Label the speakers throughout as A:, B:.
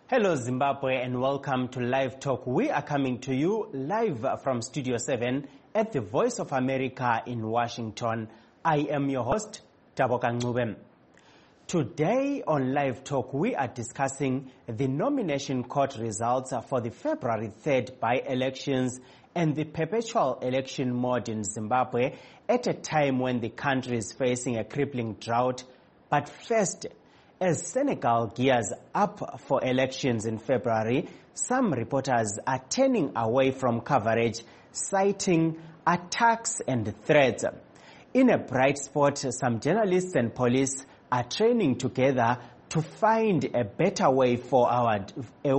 A: Hello Zimbabwe and welcome to Live Talk. We are coming to you live from Studio 7 at the Voice of America in Washington. I am your host, Taboka Ncube. Today on Live Talk, we are discussing the nomination court results for the February 3rd by-elections and the perpetual election mode in Zimbabwe at a time when the country is facing a crippling drought. But first, as Senegal gears up for elections in February, some reporters are turning away from coverage, citing attacks and threats. In a bright spot, some journalists and police are training together to find a better way forward.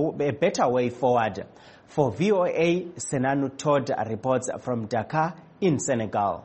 A: For VOA, Senanu Todd reports from Dakar in Senegal.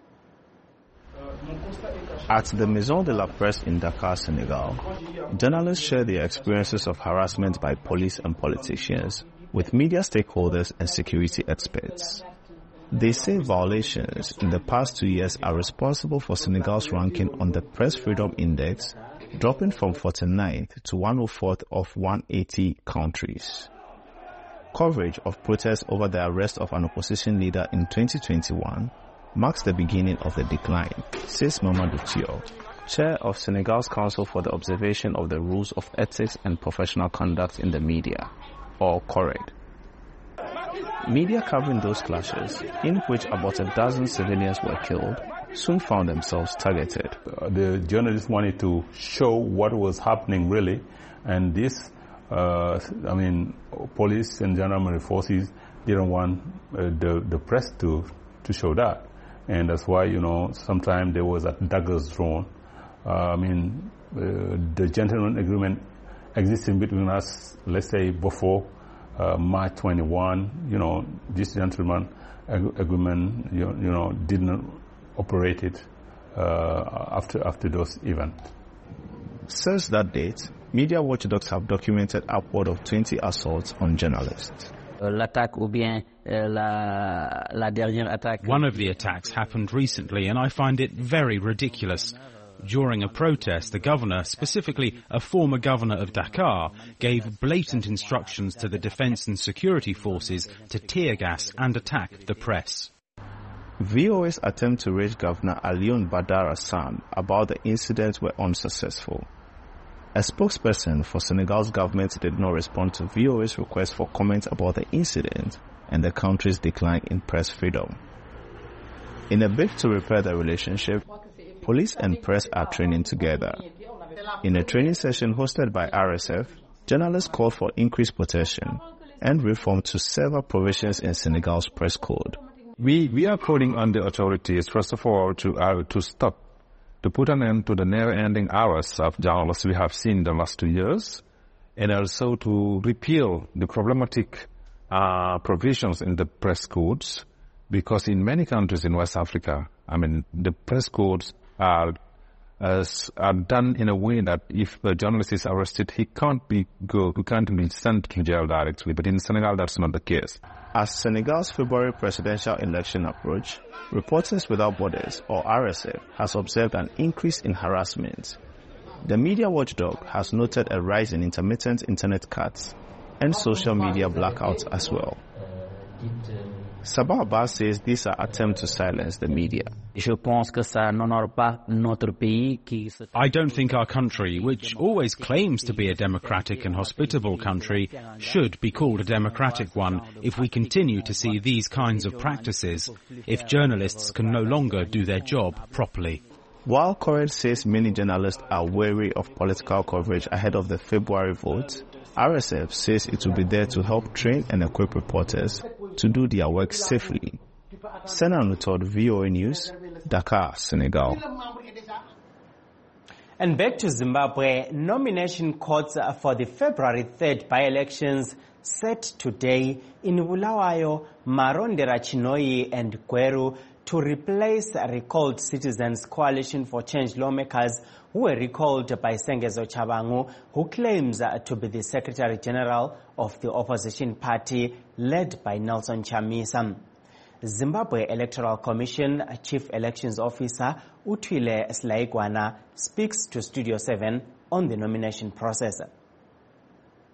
B: At the Maison de la Presse in Dakar, Senegal, journalists share their experiences of harassment by police and politicians with media stakeholders and security experts. They say violations in the past 2 years are responsible for Senegal's ranking on the Press Freedom Index, dropping from 49th to 104th of 180 countries. Coverage of protests over the arrest of an opposition leader in 2021 marks the beginning of the decline, says Mamadou Thio, chair of Senegal's Council for the Observation of the Rules of Ethics and Professional Conduct in the Media, or CORED. Media covering those clashes, in which about a dozen civilians were killed, soon found themselves targeted.
C: The journalists wanted to show what was happening really, and this, police and gendarmerie forces didn't want the press to show that. And that's why, sometimes there was a daggers drawn. The gentleman agreement existing between us, let's say before March 21, this gentleman agreement, didn't operate it after those events.
B: Since that date, media watchdogs have documented upward of 20 assaults on journalists.
D: One of the attacks happened recently, and I find it very ridiculous. During a protest, the governor, specifically a former governor of Dakar, gave blatant instructions to the defense and security forces to tear gas and attack the press.
B: VOA's attempt to reach Governor Alioune Badara Sam about the incident were unsuccessful. A spokesperson for Senegal's government did not respond to VOA's request for comment about the incident and the country's decline in press freedom. In a bid to repair the relationship, police and press are training together. In a training session hosted by RSF, journalists called for increased protection and reform to several provisions in Senegal's press code.
E: We are calling on the authorities, first of all, to stop, to put an end to the never-ending hours of journalists we have seen the last 2 years, and also to repeal the problematic provisions in the press codes, because in many countries in West Africa, the press codes are done in a way that if a journalist is arrested, he can't be sent to jail directly. But in Senegal, that's not the case.
B: As Senegal's February presidential election approach, Reporters Without Borders, or RSF, has observed an increase in harassment. The media watchdog has noted a rise in intermittent internet cuts and social media blackouts as well. Sabah Abbas says these are attempts to silence the media.
D: I don't think our country, which always claims to be a democratic and hospitable country, should be called a democratic one if we continue to see these kinds of practices, if journalists can no longer do their job properly.
B: While CORED says many journalists are wary of political coverage ahead of the February vote, RSF says it will be there to help train and equip reporters to do their work safely. Senanu Todd, VOA News, Dakar, Senegal.
A: And back to Zimbabwe, nomination courts for the February 3rd by-elections set today in Bulawayo, Marondera Chinoi and Gweru to replace recalled Citizens Coalition for Change lawmakers who were recalled by Sengezo Chabangu, who claims to be the Secretary General of the opposition party led by Nelson Chamisa. Zimbabwe Electoral Commission Chief Elections Officer Utwile Slaigwana speaks to Studio 7 on the nomination process.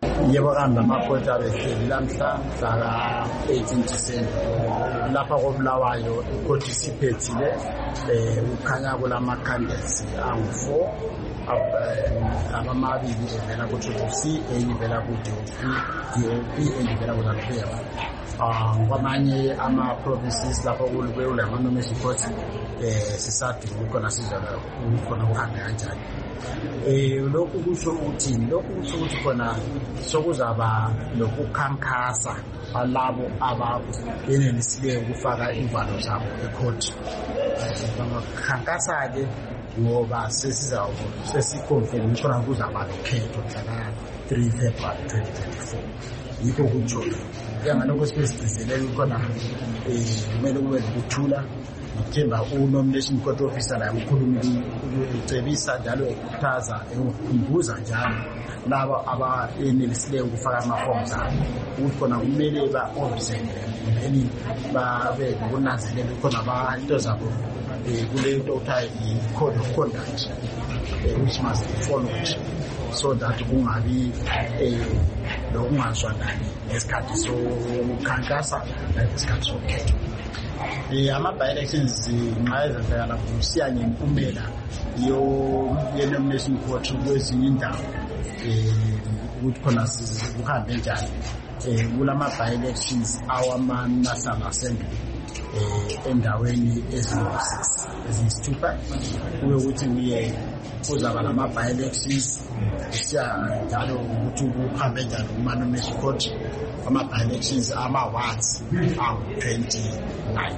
F: Yebo kambe amaphoti abehleli lamhla mhla 18 December lapha koBulawayo ikoti siphethile ukhanya kulama candidates angu4 abamabili evela ku-CCC eyivela ku-DOP eyivela ku-NPF kwamanye ama-provinces lapho kulama-nomination court sisadinga ukukhona sizala ukukhona kuhambe kanjani. Lokhu kusho ukuthi khona sokuzaba lokukhankasa balabo abayenelisileyo ukufaka imvalo zabo ecourt. Bangakhankasa-ke ngoba sesikonfirm khona kuzaba lokhetho mhla 3 February 2024. Yikho kutsho ngalokho sibesiqiselele khona kumele kube ukuthula ngithemba u-nomination court officer la umkhulumi ucebisa njalo ekhuthaza ukukhumbuza njalo laba abayenelisileyo ukufaka ama-forms abo ukuthi khona kumele ba-observe then babe nokunanzelela khona into zabo kule nto okuthiwa i-code of conduct which must be followed so that kungabi lokungazwakali ngesikhathi sokukhankasa ngesikhathi sokhetho. Ama-by-elections nxa ezenzakala kusiya ngempumela ye-nomination court kwezinye indawo ukuthi khona kuhambe njani. Kulama-by-elections awama-National Assembly endaweni eziyisithupha kube ukuthi kuzaba lama-by-elections siya njalo ukuthi kuhambe njani kuma-nomination court ama-by-elections ama-wards angu-29.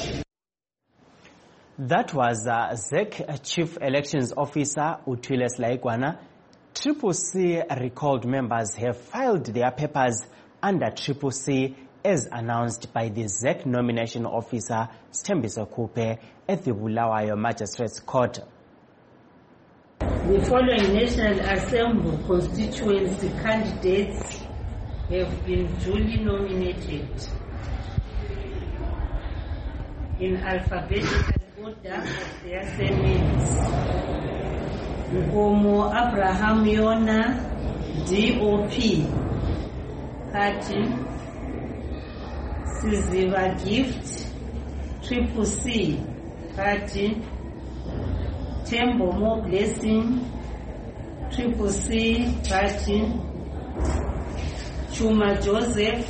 A: That was ZEC Chief Elections Officer Uthwile Slaigwana. CCC recalled members have filed their papers under CCC as announced by the ZEC Nomination Officer Sthembiso Khuphe at the Bulawayo Magistrates Court.
G: The following National Assembly constituency candidates have been duly nominated in alphabetical order of their surnames. Nkomo Abraham Yona, DOP, Party. Siziva Gift, CCC, Party. Tembo Mo Blessing, CCC, Party. Chuma Joseph,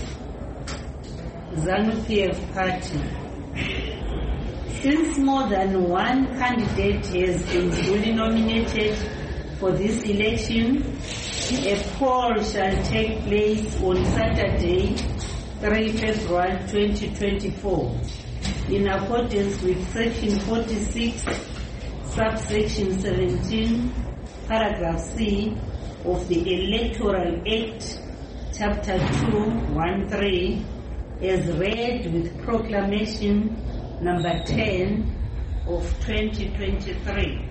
G: ZANU-PF Party. Since more than one candidate has been duly nominated for this election, a poll shall take place on Saturday, 3 February 2024, in accordance with Section 46, Subsection 17, Paragraph C of the Electoral Act, Chapter 213, as read with Proclamation Number 10 of 2023.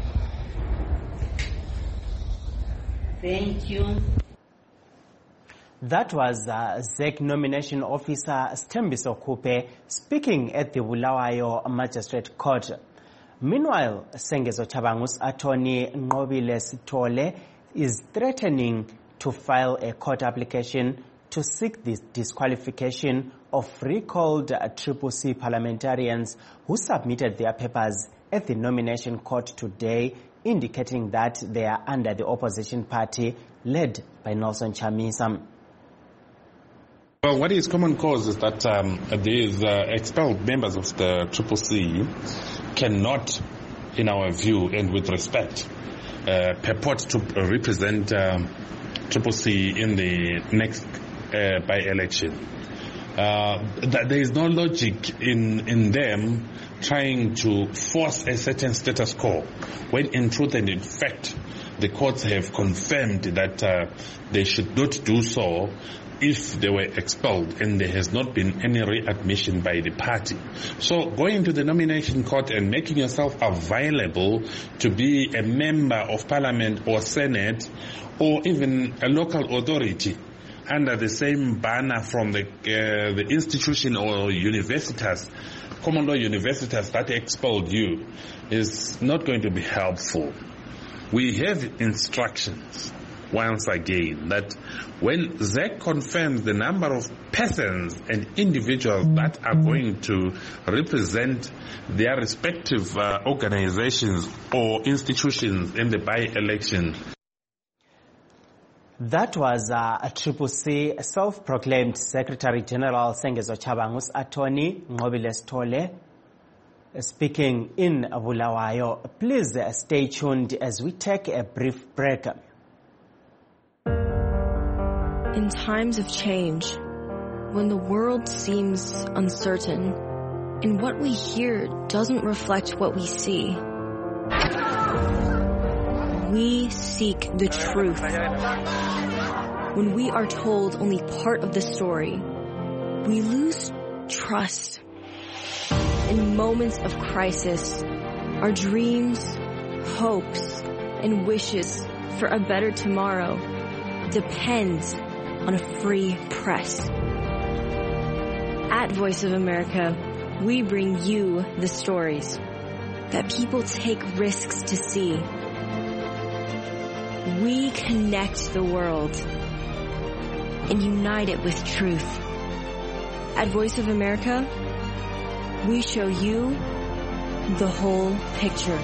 G: Thank you.
A: That was ZEC Nomination Officer Sthembiso Khuphe speaking at the Bulawayo Magistrate Court. Meanwhile, Sengezo Chabangu's attorney Nqobile Sithole is threatening to file a court application to seek the disqualification of recalled CCC parliamentarians who submitted their papers at the nomination court today, indicating that they are under the opposition party led by Nelson Chamisa.
H: Well, what is common cause is that these expelled members of the CCC cannot, in our view and with respect, purport to represent CCC in the next by-election. There is no logic in them trying to force a certain status quo, when in truth and in fact the courts have confirmed that they should not do so if they were expelled and there has not been any readmission by the party. So going to the nomination court and making yourself available to be a member of parliament or senate or even a local authority under the same banner from the institution or universitas, common law universitas that expelled you, is not going to be helpful. We have instructions once again that when ZEC confirms the number of persons and individuals that are going to represent their respective organizations or institutions in the by-election.
A: That was a Triple C self-proclaimed Secretary General Sengezo Chabangus Attorney Ngobile Stole speaking in Bulawayo. Please stay tuned as we take a brief break.
I: In times of change, when the world seems uncertain and what we hear doesn't reflect what we see, we seek the truth. When we are told only part of the story, we lose trust. In moments of crisis, our dreams, hopes, and wishes for a better tomorrow depends on a free press. At Voice of America, we bring you the stories that people take risks to see. We connect the world and unite it with truth. At Voice of America, we show you the whole picture.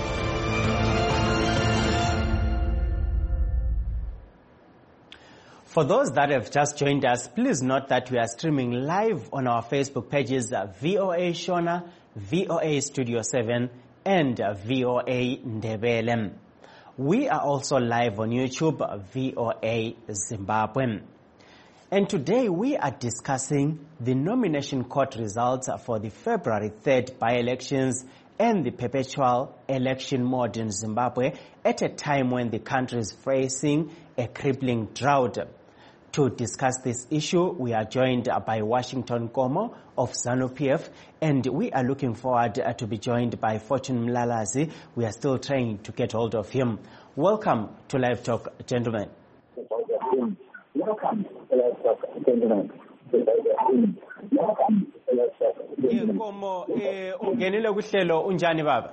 A: For those that have just joined us, please note that we are streaming live on our Facebook pages, VOA Shona, VOA Studio 7, and VOA Ndebele. We are also live on YouTube, VOA Zimbabwe. And today we are discussing the nomination court results for the February 3rd by-elections and the perpetual election mode in Zimbabwe at a time when the country is facing a crippling drought. To discuss this issue, we are joined by Washington Komo of ZANU-PF, and we are looking forward to be joined by Fortune Mlalazi. We are still trying to get hold of him. Welcome to Live Talk, gentlemen.
J: Welcome to Live Talk, gentlemen.
A: Komo, ungenile kuhlelo unjani baba?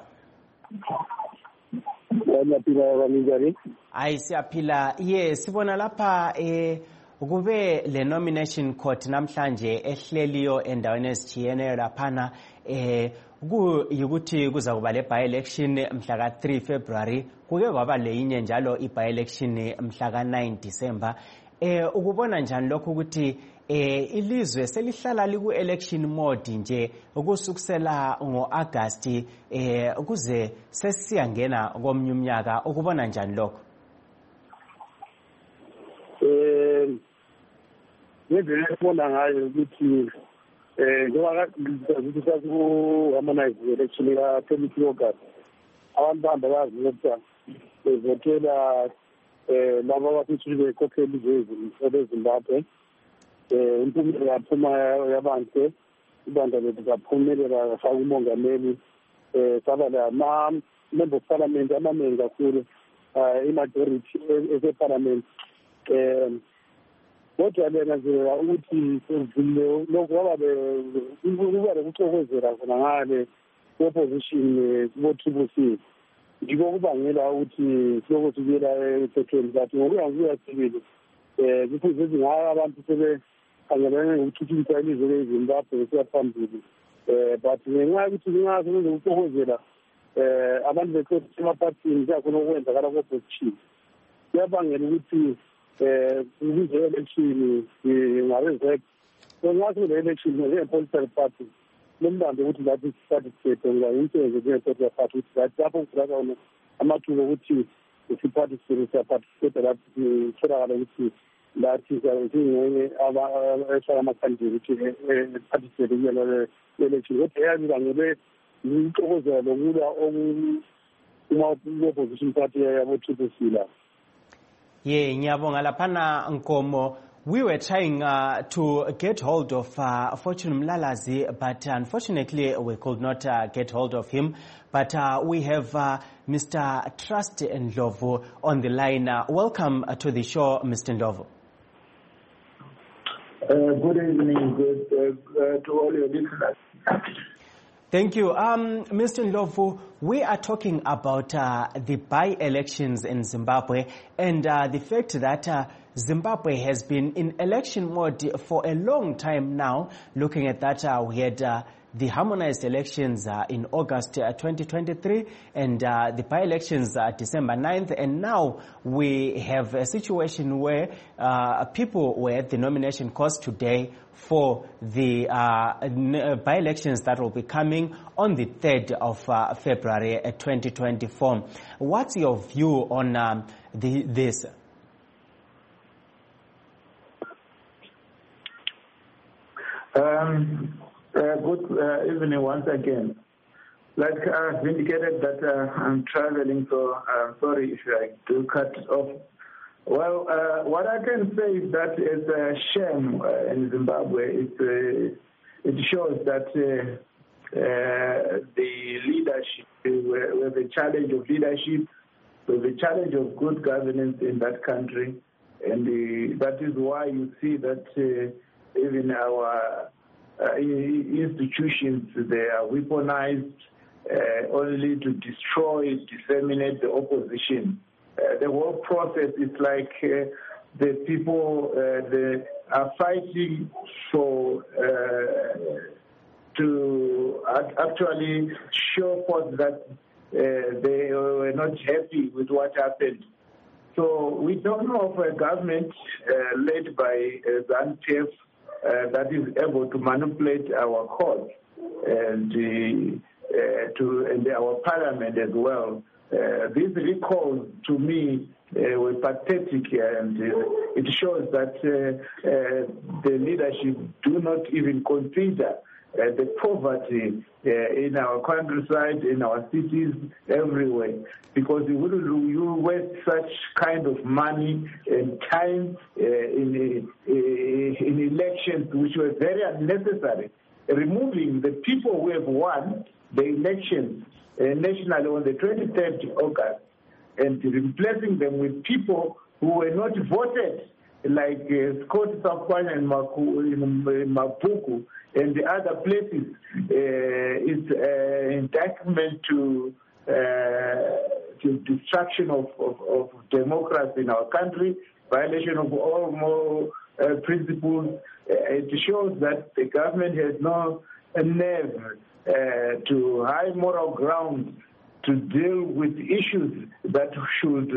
A: Hayi siyaphila. Sibona lapha kube le nomination court namhlanje ehleliyo endaweni ezitshiyeneyo laphana kuyikuthi kuza kuba le by-election mhla ka-3 February, kuke kwaba leyinye njalo i-by-election mhla ka-9 December. Ukubona njani lokho ukuthi ilizwe selihlala liku-election mode nje ukusukusela ngo-August ukuze sesiyangena komnye umnyaka, ukubona njani lokho?
J: Ngendlela esibona ngayo ukuthi njengoba saku-harmonize election ka-22 August, abantu bahamba bazivota bevotela laba abafithi bekhokheli beZimbabwe. Impumela yaphuma yabantu, ibandla lethu laphumelela lafaka umongameli, saba la-member of parliament amaningi kakhulu, i-majority ese-parliament. Kodwa benanzelela ukuthi lokhu kwaba lokucokozela khona ngale opposition bo-Triple C. Yiko kubangela ukuthi siloko sibuyela ephethweni kathi ngokuya ngokuya sibili kufuze zingaka abantu sebekhangelane ngokuthuthukisa ilizwe leZimbabwe kuya phambili. But ngenxa yokuthi kungazi ukucokozela abantu bekhothi emaphathini kuyakhona okwenzakala ku-opposition, kuyabangela ukuthi kubizwe election ngabe-ZEC. So nxa kule election njenge-political party nomlando ukuthi lathi siparticipate ngoba yintengo njenge-political party ukuthi lathi lapho kuvula khona amathuba ukuthi siparticipate lapho kutholakala ukuthi lathi singxenye ehlala amakhandidate ukuthi participate kuyona election. Kodwa eyabibangele ukuxokozela lokulwa uma i-opposition party yabo-Triple C la.
A: Ngiyabonga laphana Nkomo. We were trying to get hold of Fortune Mlalazi, but unfortunately we could not get hold of him. But we have Mr. Trust Ndlovu on the line. Welcome to the show, Mr. Ndlovu.
J: Good evening, to all your listeners.
A: Thank you. Mr. Ndlovu, we are talking about the by-elections in Zimbabwe and the fact that Zimbabwe has been in election mode for a long time now. Looking at that, we had the harmonized elections in August 2023 and the by-elections December 9th. And now we have a situation where people were at the nomination course today for the by-elections that will be coming on the 3rd of February 2024. What's your view on this?
K: Good evening once again. Like I've indicated that I'm traveling, so sorry if I do cut off. Well, what I can say is that it's a shame in Zimbabwe. It shows that the leadership, with the challenge of leadership, with the challenge of good governance in that country, and that is why you see that even our institutions, they are weaponized only to destroy, disseminate the opposition. The whole process is like the people they are fighting for to actually show forth that they were not happy with what happened. So we don't know of a government led by ZANU-PF that is able to manipulate our courts and our parliament as well. These recalls to me were pathetic, and it shows that the leadership do not even consider the poverty in our countryside, in our cities, everywhere. Because you waste such kind of money and time in elections which were very unnecessary, removing the people who have won the elections nationally on the 23rd August and replacing them with people who were not voted, like Scott Sakwanya and Mapuku and the other places. It's an indictment to destruction of democracy in our country, violation of all moral principles. It shows that the government has no nerve to high moral ground to deal with issues that should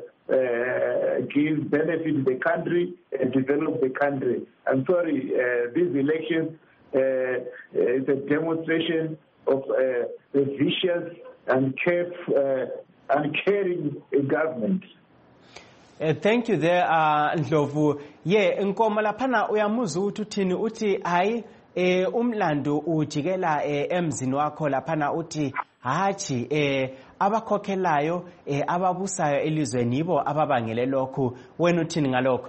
K: give benefit to the country and develop the country. I'm sorry, these elections is a demonstration of a vicious and uncaring government.
A: Thank you there, Ndlovu. Nkomo laphana uyamuza uthini uthi hayi umlando ujikela emzini wakho laphana uthi hathi abakhokhelayo ababusayo elizweni yibo ababangele lokhu, wena uthini ngalokho?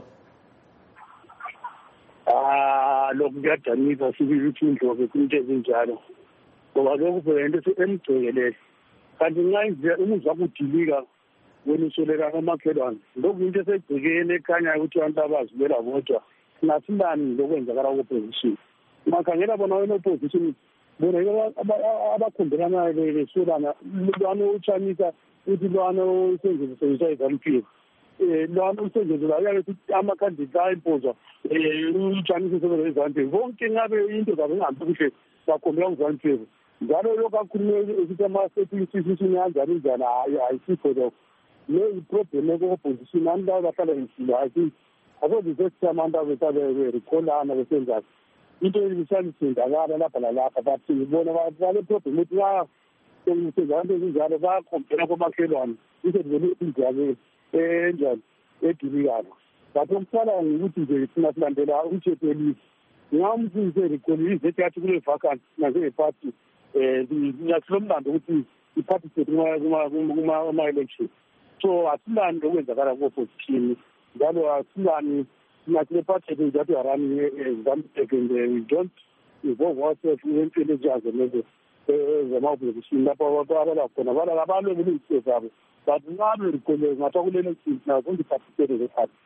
J: Lokhu kuyadanisa sibili ukuthi Ndlovu into ezinjalo ngoba lokhu kuyinto emgcekelele kanti nxa umuzwa ukudilika wena usoleka nomakhelwane lokhu into esegcekeni ekhanya ukuthi abantu abazibela bodwa singasilani lokwenzakala ku-opposition. Makhangela bona wena opposition bona abakhumbelana besolana lwana utshamisa uthi lwana usengezisebenzisa izaluphiwe lwana usengezela uyakethi amakhandidate ayimpozwa utshamisa usebenzisa izaluphiwe bonke ngabe into zabo ingahambi kuhle bakhombela kuzaluphiwe njalo lokhu akhulume esithi ama-institution yanjani njani ayisikho lokho le iproblem eko-opposition abantu labo bahlala isile akoze first time abantu berikholana besenzani into elisalisindakala lapha lalapha but ngibona bale problem ukuthi senza abantu ezinjalo bayakhompela komakhelwane isebenzele injalo enjani edilikayo but okusala ngikuthi nje thina silandela umthetho welizwe ngamfundise recall izethu yathi kule vacancy naze-party ngiyasilomlando ukuthi i-participate kuma-election so asilani lokwenzakala ku-opposition njalo asilani nathi le-party that we are running and we don't involve ourselves entweni eziyazo lezo zama-opposition lapho abala khona balwe kulungise zabo but nxa berecole ngathiwa kule-election nazo ngiparticipate ze-party.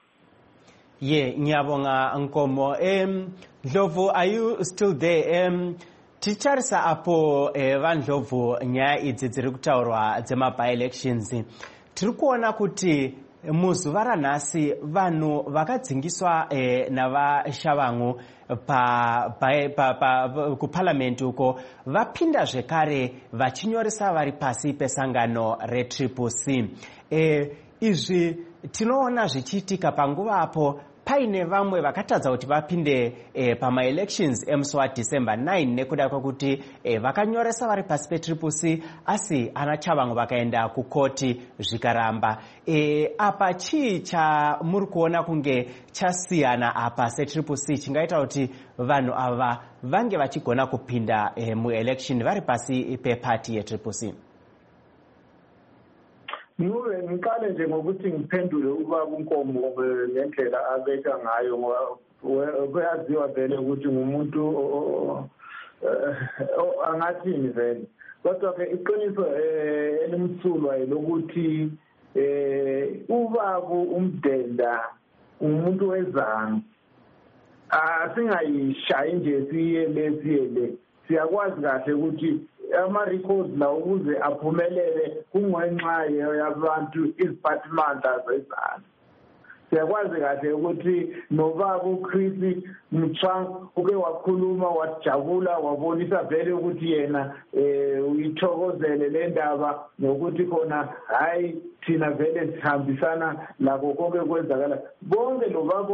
A: Ngiyabonga Nkomo. Ndlovu, are you still there? ticharisa apo vandlovhu nyaya idzi dziri kutaurwa dzema-by-elections tiri kuona kuti muzuva ranhasi vanhu vakadzingiswa navashavangu kuparliament uko vapinda zvekare vachinyoresa vari pasi pesangano reCCC. Izvi tinoona zvichiitika panguva apo paine vamwe vakatadza kuti vapinde pama-elections emusi waDecember 9 nekuda kwekuti vakanyoresa vari pasi peCCC asi ana Chavangu vakaenda kukoti zvikaramba. Apa chii chamuri kuona kunge chasiyana apa seCCC chingaita kuti vanhu ava vange vachigona kupinda muelection vari pasi pepati yeCCC?
K: Ngiqale nje ngokuthi ngiphendule ubaba uNkomo ngendlela abeka ngayo ngoba kuyaziwa vele ukuthi ngumuntu angathini vele. Kodwa ke iqiniso elimsulwa lokuthi ubaba uMdenda umuntu wezanga. Singayishayi nje siyele siyakwazi kahle ukuthi ama-records la ukuze aphumelele kungenxa yabantu iziphathimandla zezana. Siyakwazi kahle ukuthi nobaba uChris Mchang uke wakhuluma wajabula wabonisa vele ukuthi yena uyithokozele le ndaba nokuthi khona hayi thina vele sihambisana lakho konke kwenzakala. Bonke lo baba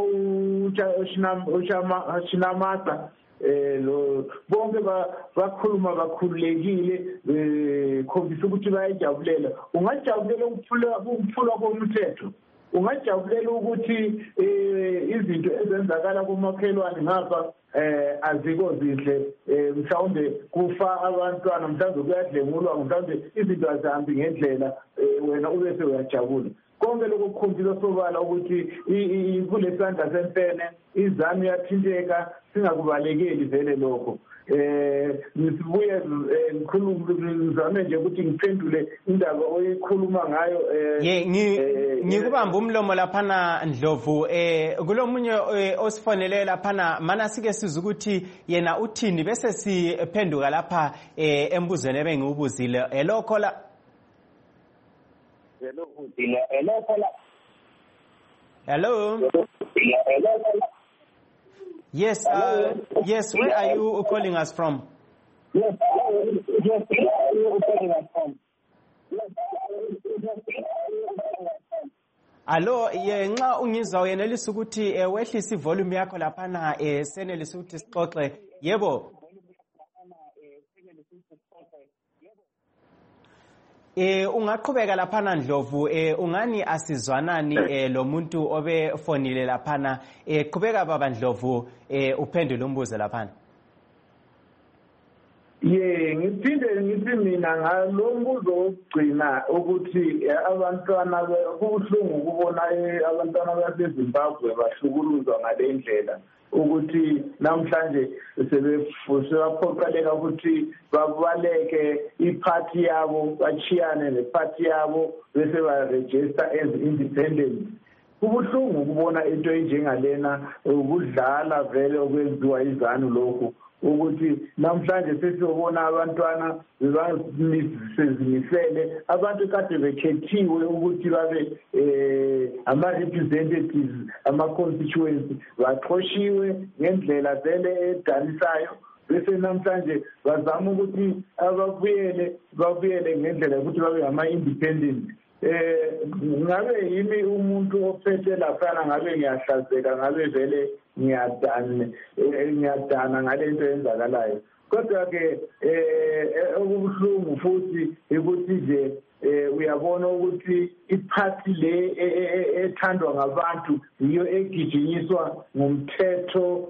K: uShinamasa bonke bakhuluma bakhululekile khombisa ukuthi bayajabulela. Ungajabulela ukuphulwa komthetho, ungajabulela ukuthi izinto ezenzakala kumakhelwane ngapha azikho zinhle, mhlawumbe kufa abantwana, mhlawumbe kuyadlengulwa, mhlawumbe izinto azihambi ngendlela, wena ube sewuyajabula. Konke lokho kukhombisa sobala ukuthi kule sandla sempene izanu yathinteka, singakubalekeli vele lokho. Nisibuye ngizame nje ukuthi ngiphendule indaba oyikhuluma ngayo.
A: Ngikubamba umlomo laphana Ndlovu, kulomunye osifonele laphana mana sike siza ukuthi yena uthini bese siphenduka lapha embuzweni ebengiwubuzile. Hello caller. Hello. Yes, yes, where are you calling us from?
J: Yes, where are you calling us from?
A: Allo, nxa ungizwa uyenelisa ukuthi wehlisa ivolume yakho laphana senelisa ukuthi sixoxe. Yebo. Ungaqhubeka laphana Ndlovu, ungani asizwanani lo muntu obefonile laphana, qhubeka baba Ndlovu uphendule umbuzo laphana.
K: Ngiphinde ngithi mina ngalo mbuzo wokugcina ukuthi abantwana kubuhlungu ukubona abantwana baseZimbabwe bahlukuluzwa ngale ndlela, ukuthi namhlanje sebephoqeleka ukuthi babaleke iphathi yabo, bachiyane nephathi yabo bese baregister as independent. Kubuhlungu ukubona into enjengalena, ukudlala vele okwenziwa izanu lokho, ukuthi namhlanje sesiyobona abantwana sezimisele, abantu kade bekhethiwe ukuthi babe ama-representatives, ama-constituency, baxhoshiwe ngendlela vele edanisayo, bese namhlanje bazama ukuthi babuyele ngendlela yokuthi babe ama-independent. Ngabe yimi umuntu ophethe laphana, ngabe ngiyahlazeka, ngabe vele ngiyadana ngale nto yenzakalayo. Kodwa ke okubuhlungu futhi ukuthi nje uyabona ukuthi iphathi le ethandwa ngabantu yiyo egijinyiswa ngumthetho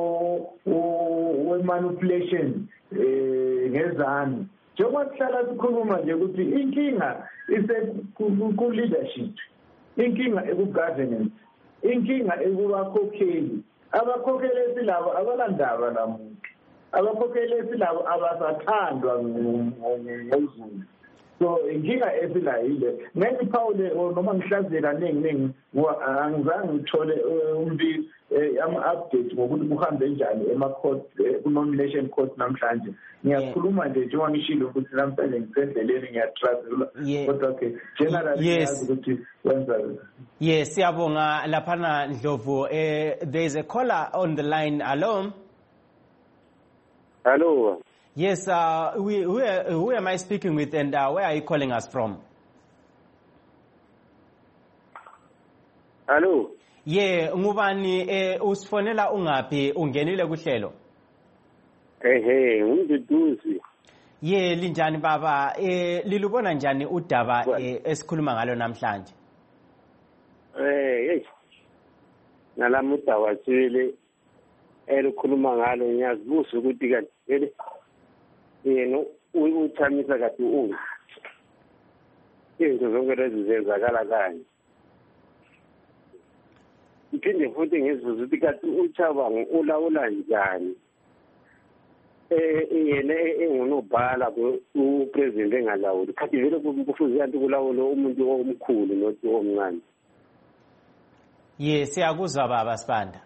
K: we-manipulation ngezanu. Njengoba sihlala sikhuluma nje ukuthi inkinga ku-leadership, inkinga eku-governance, inkinga ekubakhokheli. Abakhokheli esilabo abalandaba namuntu, abakhokheli esilabo abasathandwa ngozulu. So inkinga esilayile ngiphawule noma ngihlaziye kaningi angizange ngithole ama-update ngokuthi kuhambe njani ema-court ku-nomination court namhlanje. Ngiyakhuluma nje njengoba ngishilo ukuthi namhlanje ngisendleleni ngiyatrazula kodwa ke generally ngiyazi ukuthi wenza.
A: Yes, siyabonga laphana Ndlovu. There is a caller on the line.
L: Hello.
A: Yes, who am I speaking with, and where are you calling us from?
L: Hello.
A: Yeah, ngubani usifonela ungapi ungenile kuhlelo?
L: Ungiduzi.
A: Yeah, linjani baba? Lilubona njani udaba esikhuluma ngalo namhlanje?
L: Nalama udaba sile elikhuluma ngalo ngiyazibuza ukuthi kanti yena uthamisa kade izinto zonke lezi zenzakala kanye. Iphinde futhi ngizibuza ukuthi kade uChabangu ulawula njani yena engunobhala upresident engalawuli kade vele kufuze kanti kulawula umuntu omkhulu nothi omncane.
A: Yes, siyakuzwa baba Sibanda.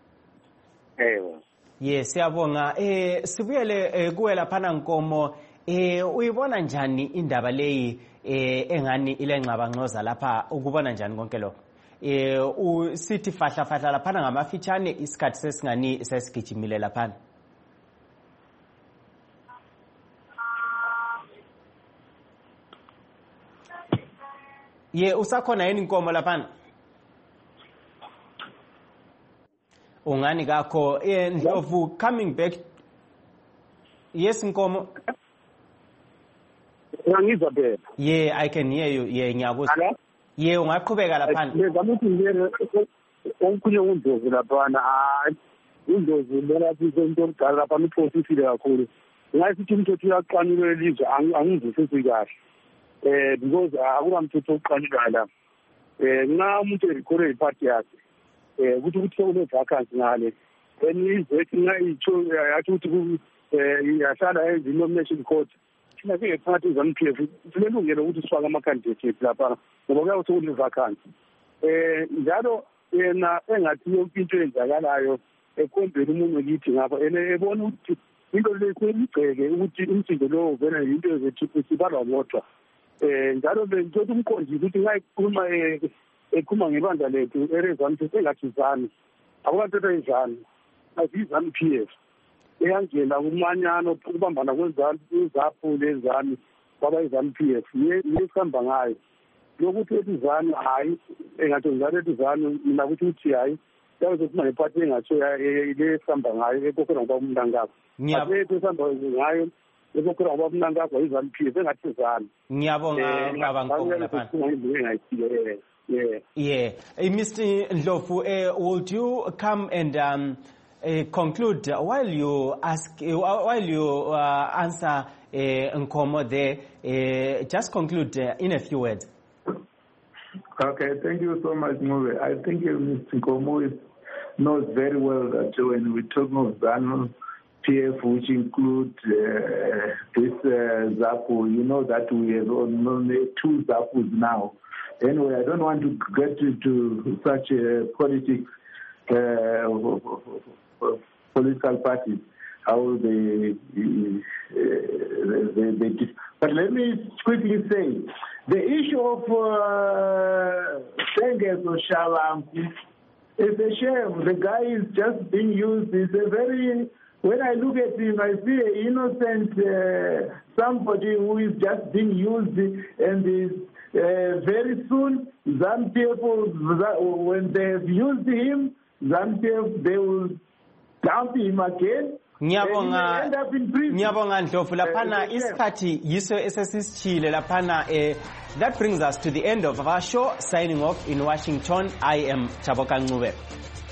A: Yes, siyabonga. Sibuyele kuwe laphana Nkomo. Uyibona njani indaba leyi engani ile ngxabangxoza lapha ukubona njani konke lokho? Usithi fahla laphana ngamafitshane isikhathi sesingani sesigijimile laphana. Usakhona yini Nkomo laphana? Ungani kakho Ndlovu, coming back. Yes Nkomo.
J: Ngizwa phela.
A: Yeah, I can hear you. Yeah, ngiyakuzwa. Yeah, ungaqhubeka laphana.
J: Ngamuthi ngiyena onkunye uNdlovu laphana. uNdlovu lena sizo into omdala lapha iphosisile kakhulu. Ngasithi umthetho uyaqanula elizwe angizwisisi kahle. Because akulamthetho oqanula la. Nxa umuntu erekhole iparty yakhe ukuthi une vacancy ngale then izethi ngayitsho yathi ukuthi yahlala nomination court thina singephakathi ZANU-PF silelungelo ukuthi sifake ama-candidates lapha ngoba kuyakuthi kune vacancy njalo yena engathi yonke into eyenzakalayo ekhombela umuntu kithi ngapha ebona ukuthi into le kuyigceke ukuthi umsindo lo vele into ezethu sibalwa bodwa njalo bengithi umqondisi ukuthi ngayikhuluma ekhuluma ngebandla lethu erezani sengathi izani akulanto eyizani azizanu-PF eyangena kumanyano ukubambana kwezaphu lezani kwaba izanu-PF yesihamba ngayo lokuthi ethi izani hayi engathi njalo ethi izani mina ukuthi uthi hayi yawezokuba nephathi engatsho lesihamba ngayo ekhokhela ngoba umnankakho asethu esihamba ngayo ekhokhela ngoba umnankakho izanu-PF engathi izani.
A: Ngiyabonga baba Nkomo laphana. Yeah. Mr. Ndlovu, would you come and conclude while you answer Nkomo there? Just conclude in a few words.
K: Okay, thank you so much, Ngube. I think Mr. Nkomo knows very well that when we talk of ZANU-PF, which include this ZAPU, you know that we have only 2 ZAPUs now. Anyway, I don't want to get into such politics, political parties, how they but let me quickly say, the issue of Sengezo Shabangu is a shame. The guy is just being used. It's a very, when I look at him, I see an innocent somebody who is just being used, and is very soon, ZANU-PF, when they've used him, ZANU-PF, they will dump him again.
A: Ngiyabonga Ndlovu laphana isikhathi yiso esesisichile laphana. That brings us to the end of our show. Signing off in Washington, I am Taboka Ncube.